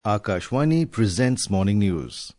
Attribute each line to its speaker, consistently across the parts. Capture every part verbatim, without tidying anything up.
Speaker 1: Akashvani presents Morning News.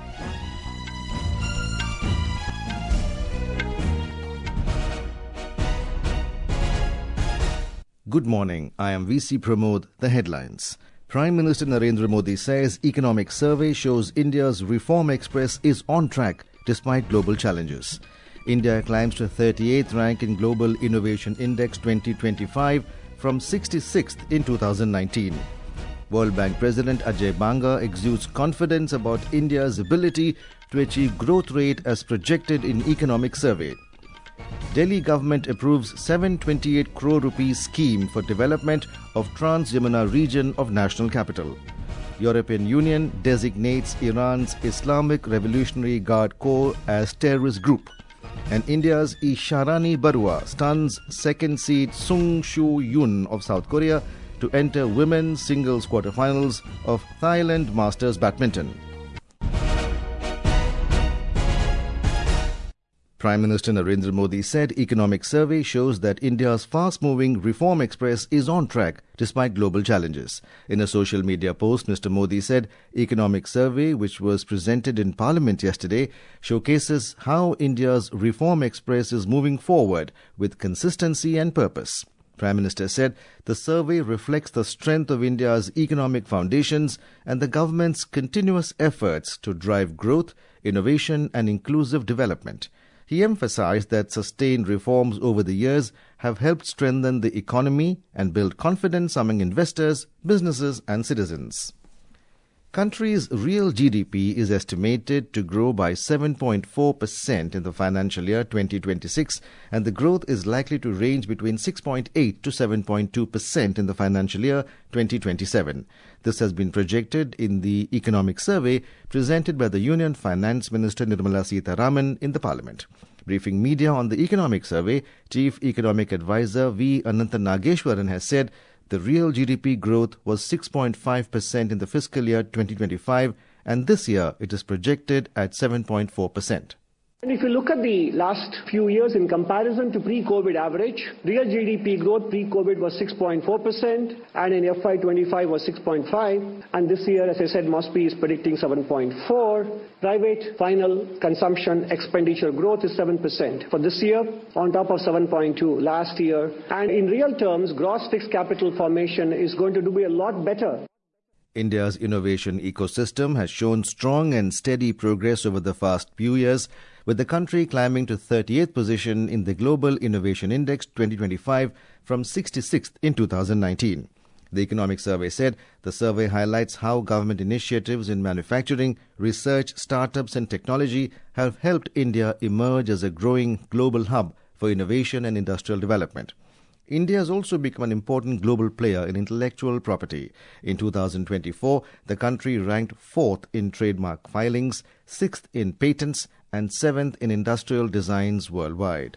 Speaker 1: Good morning. I am V C Pramod. The headlines. Prime Minister Narendra Modi says economic survey shows India's reform express is on track despite global challenges. India climbs to thirty-eighth rank in Global Innovation Index twenty twenty-five from sixty-sixth in two thousand nineteen. World Bank President Ajay Banga exudes confidence about India's ability to achieve growth rate as projected in economic survey. Delhi government approves seven hundred twenty-eight crore rupees scheme for development of Trans-Yamuna region of national capital. European Union designates Iran's Islamic Revolutionary Guard Corps as terrorist group. And India's Isharani Barua stuns second seed Sung Shu Yun of South Korea to enter women's singles quarterfinals of Thailand Masters Badminton. Prime Minister Narendra Modi said economic survey shows that India's fast-moving reform express is on track despite global challenges. In a social media post, Mister Modi said economic survey, which was presented in Parliament yesterday, showcases how India's reform express is moving forward with consistency and purpose. Prime Minister said the survey reflects the strength of India's economic foundations and the government's continuous efforts to drive growth, innovation and inclusive development. He emphasized that sustained reforms over the years have helped strengthen the economy and build confidence among investors, businesses and citizens. Country's real G D P is estimated to grow by seven point four percent in the financial year twenty twenty-six, and the growth is likely to range between six point eight to seven point two percent in the financial year twenty twenty-seven. This has been projected in the economic survey presented by the Union Finance Minister Nirmala Sitharaman in the Parliament. Briefing media on the economic survey, Chief Economic Advisor V. Anantha Nageshwaran has said the real G D P growth was six point five percent in the fiscal year twenty twenty-five, and this year it is projected at seven point four percent.
Speaker 2: And if you look at the last few years in comparison to pre-COVID average, real G D P growth pre-COVID was six point four percent and in F Y twenty-five was six point five, and this year, as I said, Mosby is predicting seven point four. Private final consumption expenditure growth is seven percent for this year on top of seven point two last year, and in real terms, gross fixed capital formation is going to do be a lot better.
Speaker 1: India's innovation ecosystem has shown strong and steady progress over the past few years, with the country climbing to thirty-eighth position in the Global Innovation Index twenty twenty-five from sixty-sixth in two thousand nineteen. The economic survey said the survey highlights how government initiatives in manufacturing, research, startups and technology have helped India emerge as a growing global hub for innovation and industrial development. India has also become an important global player in intellectual property. In two thousand twenty-four, the country ranked fourth in trademark filings, sixth in patents, and seventh in industrial designs worldwide.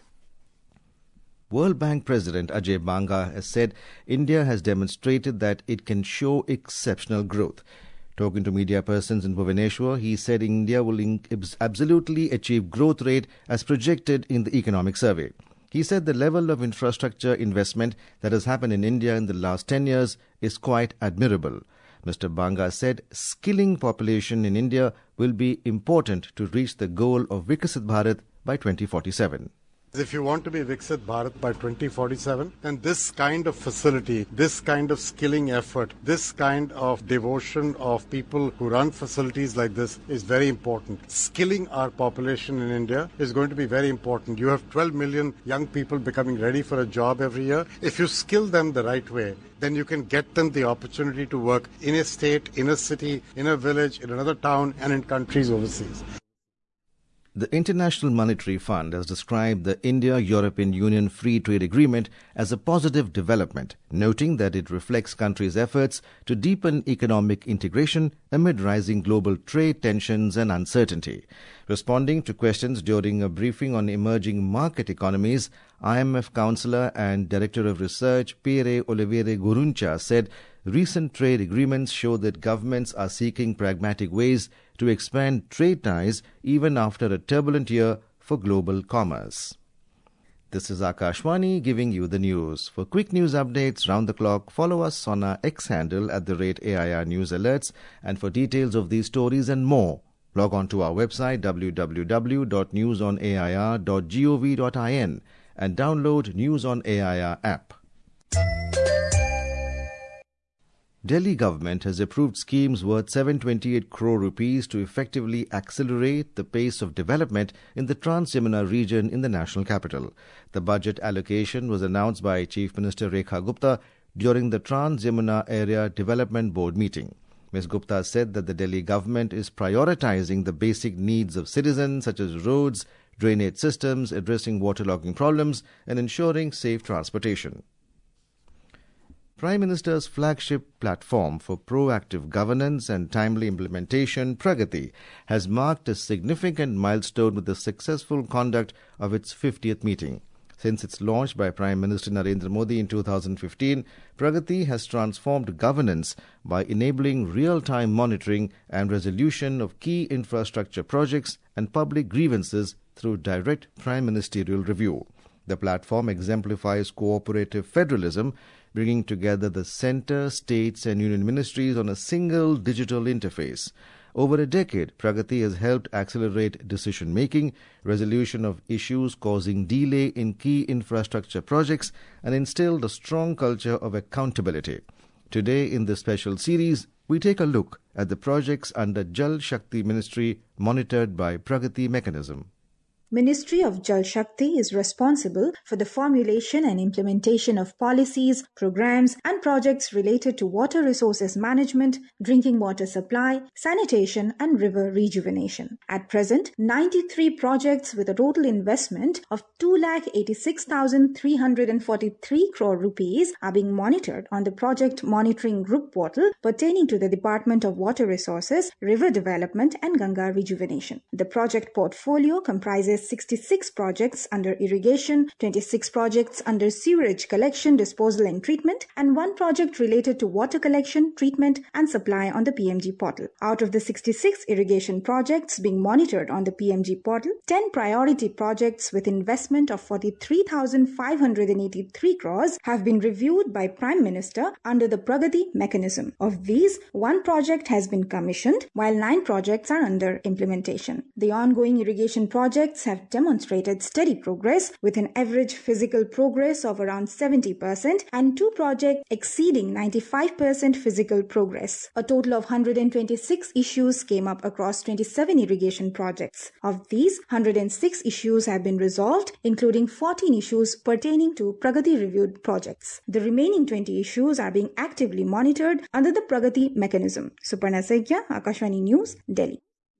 Speaker 1: World Bank President Ajay Banga has said India has demonstrated that it can show exceptional growth. Talking to media persons in Bhubaneswar, he said India will absolutely achieve growth rate as projected in the economic survey. He said the level of infrastructure investment that has happened in India in the last ten years is quite admirable. Mister Banga said skilling population in India will be important to reach the goal of Viksit Bharat by twenty forty-seven.
Speaker 3: If you want to be Viksit Bharat by twenty forty-seven, then this kind of facility, this kind of skilling effort, this kind of devotion of people who run facilities like this is very important. Skilling our population in India is going to be very important. You have twelve million young people becoming ready for a job every year. If you skill them the right way, then you can get them the opportunity to work in a state, in a city, in a village, in another town, and in countries overseas.
Speaker 1: The International Monetary Fund has described the India-European Union Free Trade Agreement as a positive development, noting that it reflects countries' efforts to deepen economic integration amid rising global trade tensions and uncertainty. Responding to questions during a briefing on emerging market economies, I M F Councillor and Director of Research Pierre Olivier Guruncha said recent trade agreements show that governments are seeking pragmatic ways to expand trade ties even after a turbulent year for global commerce. This is Akashwani giving you the news. For quick news updates round the clock, follow us on our X handle at the rate A I R News Alerts. And for details of these stories and more, log on to our website w w w dot news on a i r dot gov dot in and download News on A I R app. Delhi government has approved schemes worth seven hundred twenty-eight crore rupees to effectively accelerate the pace of development in the Trans-Yamuna region in the national capital. The budget allocation was announced by Chief Minister Rekha Gupta during the Trans-Yamuna Area Development Board meeting. Miz Gupta said that the Delhi government is prioritizing the basic needs of citizens such as roads, drainage systems, addressing waterlogging problems and ensuring safe transportation. Prime Minister's flagship platform for proactive governance and timely implementation, Pragati, has marked a significant milestone with the successful conduct of its fiftieth meeting. Since its launch by Prime Minister Narendra Modi in two thousand fifteen, Pragati has transformed governance by enabling real-time monitoring and resolution of key infrastructure projects and public grievances through direct prime ministerial review. The platform exemplifies cooperative federalism, bringing together the centre, states and union ministries on a single digital interface. Over a decade, Pragati has helped accelerate decision-making, resolution of issues causing delay in key infrastructure projects, and instilled a strong culture of accountability. Today, in this special series, we take a look at the projects under Jal Shakti Ministry monitored by Pragati Mechanism.
Speaker 4: Ministry of Jal Shakti is responsible for the formulation and implementation of policies, programs and projects related to water resources management, drinking water supply, sanitation and river rejuvenation. At present, ninety-three projects with a total investment of two lakh eighty-six thousand three hundred forty-three crore rupees are being monitored on the Project Monitoring Group portal pertaining to the Department of Water Resources, River Development and Ganga Rejuvenation. The project portfolio comprises sixty-six projects under irrigation, twenty-six projects under sewerage collection, disposal and treatment, and one project related to water collection, treatment and supply on the P M G portal. Out of the sixty-six irrigation projects being monitored on the P M G portal, ten priority projects with investment of forty-three thousand five hundred eighty-three crores have been reviewed by Prime Minister under the Pragati mechanism. Of these, one project has been commissioned while nine projects are under implementation. The ongoing irrigation projects have demonstrated steady progress with an average physical progress of around seventy percent and two projects exceeding ninety-five percent physical progress. A total of one hundred twenty-six issues came up across twenty-seven irrigation projects. Of these, one hundred six issues have been resolved, including fourteen issues pertaining to Pragati reviewed projects. The remaining twenty issues are being actively monitored under the Pragati mechanism. Suparna Sekhya, Akashwani News, Delhi.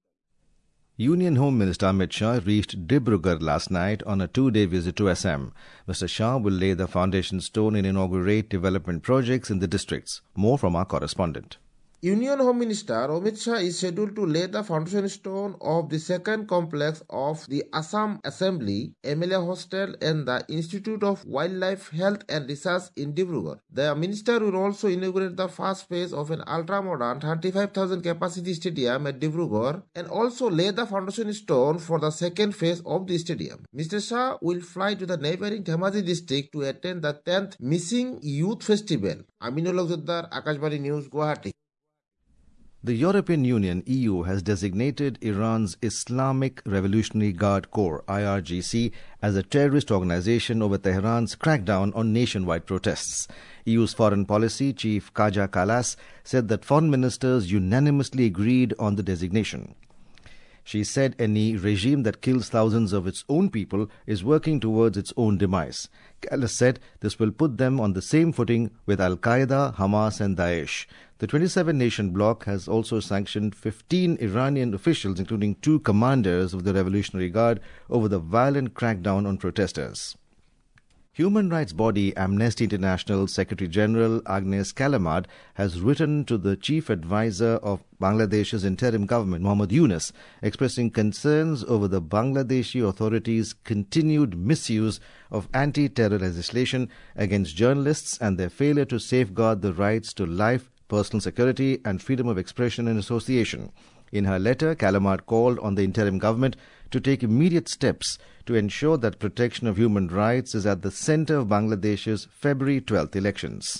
Speaker 1: Union Home Minister Amit Shah reached Dibrugarh last night on a two-day visit to Assam. Mister Shah will lay the foundation stone and inaugurate development projects in the districts. More from our correspondent.
Speaker 5: Union Home Minister Amit Shah is scheduled to lay the foundation stone of the second complex of the Assam Assembly, M L A Hostel and the Institute of Wildlife Health and Research in Dibrugarh. The minister will also inaugurate the first phase of an ultra-modern thirty-five thousand capacity stadium at Dibrugarh and also lay the foundation stone for the second phase of the stadium. Mister Shah will fly to the neighboring Dhemaji district to attend the tenth Missing Youth Festival. Aminul Zuddar, Akashwani News, Guwahati.
Speaker 1: The European Union, E U, has designated Iran's Islamic Revolutionary Guard Corps, I R G C, as a terrorist organization over Tehran's crackdown on nationwide protests. E U's foreign policy chief Kaja Kallas said that foreign ministers unanimously agreed on the designation. She said any regime that kills thousands of its own people is working towards its own demise. Kallas said this will put them on the same footing with Al-Qaeda, Hamas and Daesh. The twenty-seven nation bloc has also sanctioned fifteen Iranian officials, including two commanders of the Revolutionary Guard, over the violent crackdown on protesters. Human rights body Amnesty International Secretary General Agnes Callamard has written to the chief advisor of Bangladesh's interim government, Muhammad Yunus, expressing concerns over the Bangladeshi authorities' continued misuse of anti-terror legislation against journalists and their failure to safeguard the rights to life, personal security and freedom of expression and association. In her letter, Kalamard called on the interim government to take immediate steps to ensure that protection of human rights is at the centre of Bangladesh's February twelfth elections.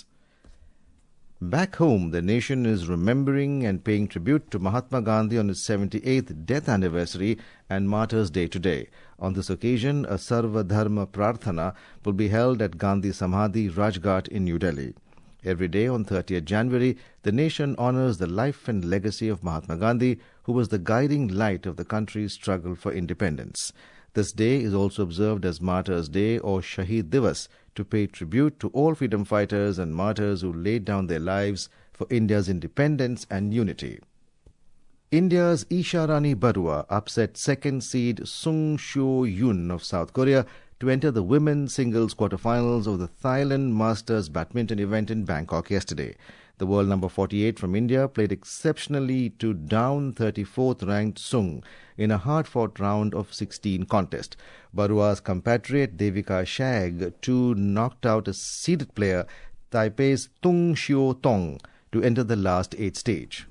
Speaker 1: Back home, the nation is remembering and paying tribute to Mahatma Gandhi on his seventy-eighth death anniversary and Martyrs' Day today. On this occasion, a Sarva Dharma Prarthana will be held at Gandhi Samadhi, Rajghat in New Delhi. Every day on thirtieth January, the nation honours the life and legacy of Mahatma Gandhi, who was the guiding light of the country's struggle for independence. This day is also observed as Martyrs' Day or Shaheed Divas to pay tribute to all freedom fighters and martyrs who laid down their lives for India's independence and unity. India's Isha Rani Barua upset second seed Sung Seo Yoon of South Korea to enter the women's singles quarterfinals of the Thailand Masters badminton event in Bangkok yesterday. The world number forty-eight from India played exceptionally to down thirty-fourth ranked Sung in a hard-fought round of sixteen contest. Barua's compatriot Devika Shag too knocked out a seeded player Taipei's Tung Xiu Tong to enter the last eight stage.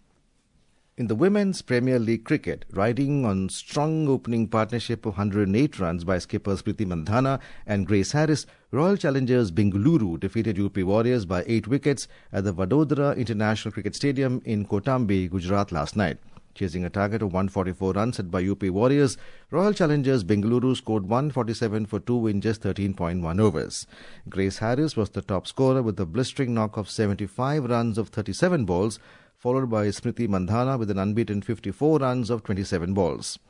Speaker 1: In the Women's Premier League cricket, riding on strong opening partnership of one hundred eight runs by skipper Smriti Mandhana and Grace Harris, Royal Challengers Bengaluru defeated U P Warriors by eight wickets at the Vadodara International Cricket Stadium in Kotambi, Gujarat last night. Chasing a target of one hundred forty-four runs set by U P Warriors, Royal Challengers Bengaluru scored one hundred forty-seven for two in just thirteen point one overs. Grace Harris was the top scorer with a blistering knock of seventy-five runs of thirty-seven balls, followed by Smriti Mandhana with an unbeaten fifty-four runs of twenty-seven balls.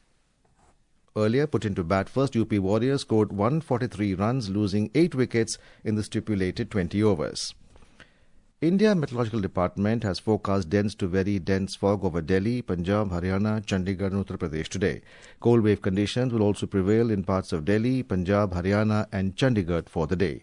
Speaker 1: Earlier put into bat first, U P Warriors scored one hundred forty-three runs, losing eight wickets in the stipulated twenty overs. India Meteorological Department has forecast dense to very dense fog over Delhi, Punjab, Haryana, Chandigarh and Uttar Pradesh today. Cold wave conditions will also prevail in parts of Delhi, Punjab, Haryana and Chandigarh for the day.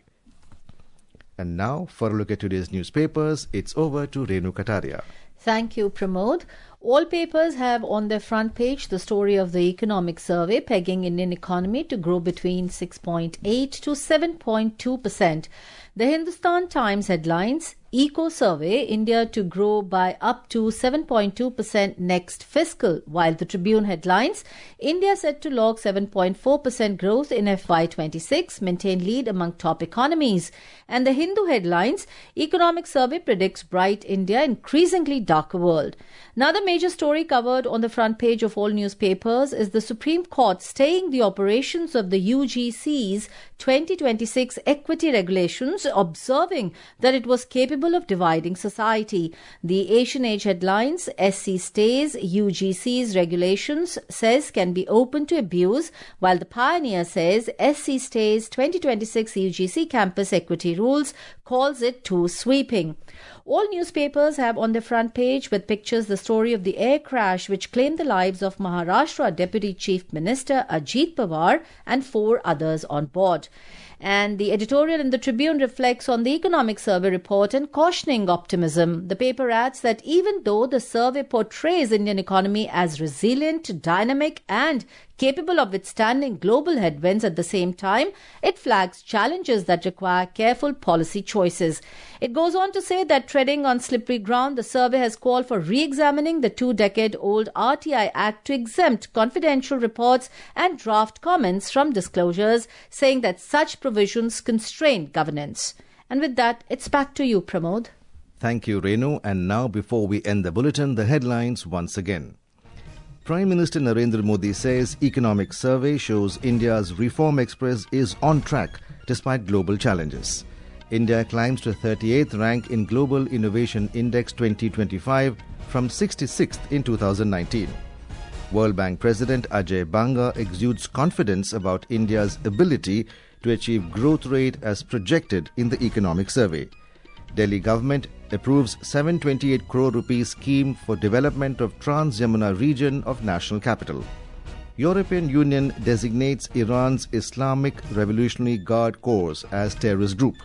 Speaker 1: And now, for a look at today's newspapers, it's over to Renu Kataria.
Speaker 6: Thank you, Pramod. All papers have on their front page the story of the economic survey pegging Indian economy to grow between six point eight to seven point two percent. The Hindustan Times headlines, Eco Survey, India to grow by up to seven point two percent next fiscal, while the Tribune headlines, India set to log seven point four percent growth in F Y twenty-six, maintain lead among top economies. And the Hindu headlines, Economic Survey predicts bright India, increasingly darker world. Another major story covered on the front page of all newspapers is the Supreme Court staying the operations of the U G C's twenty twenty-six equity regulations, observing that it was capable of dividing society. The Asian Age headlines, S C stays U G C's regulations, says can be open to abuse, while the Pioneer says S C stays twenty twenty-six U G C campus equity rules, calls it too sweeping. All newspapers have on their front page with pictures the story of the air crash which claimed the lives of Maharashtra Deputy Chief Minister Ajit Pawar and four others on board. And the editorial in the Tribune reflects on the Economic Survey report and cautioning optimism. The paper adds that even though the survey portrays Indian economy as resilient, dynamic and capable of withstanding global headwinds, at the same time, it flags challenges that require careful policy choices. It goes on to say that treading on slippery ground, the survey has called for re-examining the two-decade-old R T I Act to exempt confidential reports and draft comments from disclosures, saying that such provisions constrain governance. And with that, it's back to you, Pramod.
Speaker 1: Thank you, Renu. And now, before we end the bulletin, the headlines once again. Prime Minister Narendra Modi says economic survey shows India's reform express is on track despite global challenges. India climbs to thirty-eighth rank in Global Innovation Index twenty twenty-five from sixty-sixth in two thousand nineteen. World Bank President Ajay Banga exudes confidence about India's ability to achieve growth rate as projected in the economic survey. Delhi government approves seven hundred twenty-eight crore rupees scheme for development of Trans-Yamuna region of national capital. European Union designates Iran's Islamic Revolutionary Guard Corps as terrorist group.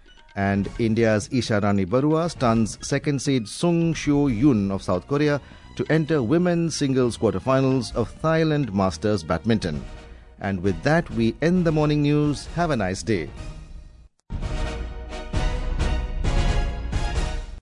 Speaker 1: And India's Isha Rani Barua stuns second seed Sung Seo Yoon of South Korea to enter women's singles quarterfinals of Thailand Masters badminton. And with that, we end the morning news. Have a nice day.